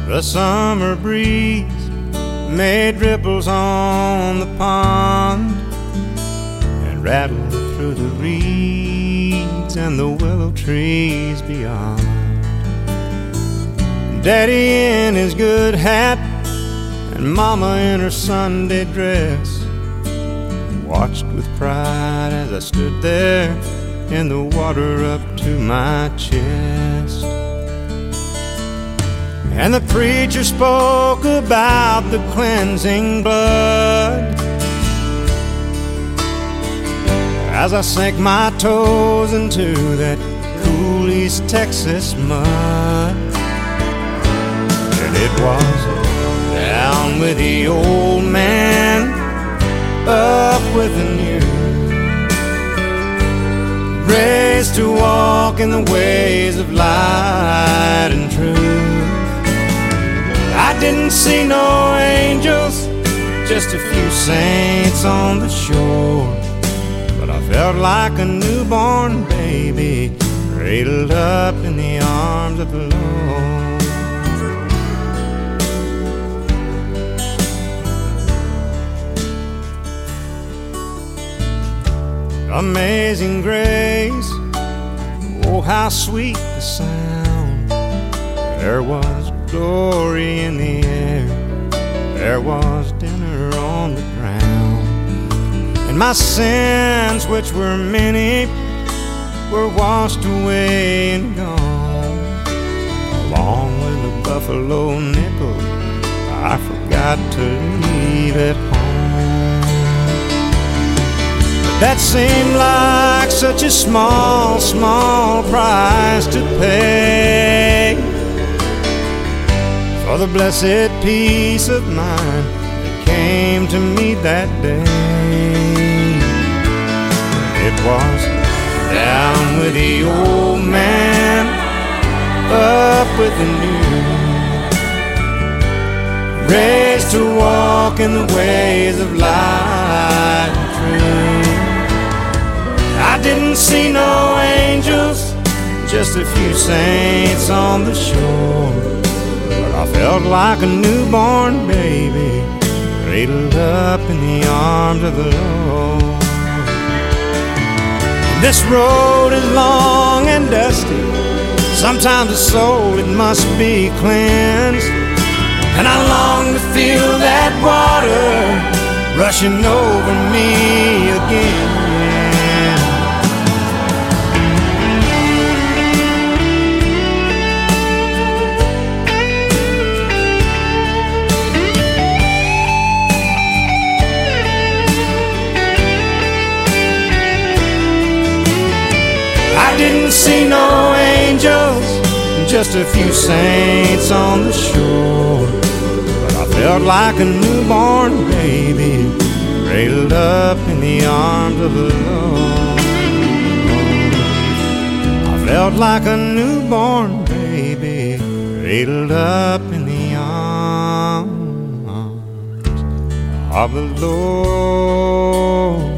The summer breeze made ripples on the pond and rattled through the reeds and the willow trees beyond. Daddy in his good hat and Mama in her Sunday dress watched with pride as I stood there in the water up to my chest. And the preacher spoke about the cleansing blood as I sank my toes into that cool East Texas mud. And it was down with the old man, up with the new, raised to walk in the ways of light and truth. I didn't see no angels, just a few saints on the shore, but I felt like a newborn baby cradled up in the arms of the Lord. Amazing grace, oh how sweet the sound. There was glory in the air, there was dinner on the ground, and my sins, which were many, were washed away and gone. Along with a buffalo nickel I forgot to leave at home. That seemed like such a small, small price to pay for the blessed peace of mind that came to me that day. It was down with the old man, up with the new, raised to walk in the ways of light and truth. I didn't see no angels, just a few saints on the shore, but I felt like a newborn baby cradled up in the arms of the Lord. This road is long and dusty, sometimes the soul it must be cleansed, and I long to feel that water rushing over me again. I didn't see no angels, just a few saints on the shore, but I felt like a newborn baby cradled up in the arms of the Lord. I felt like a newborn baby cradled up in the arms of the Lord.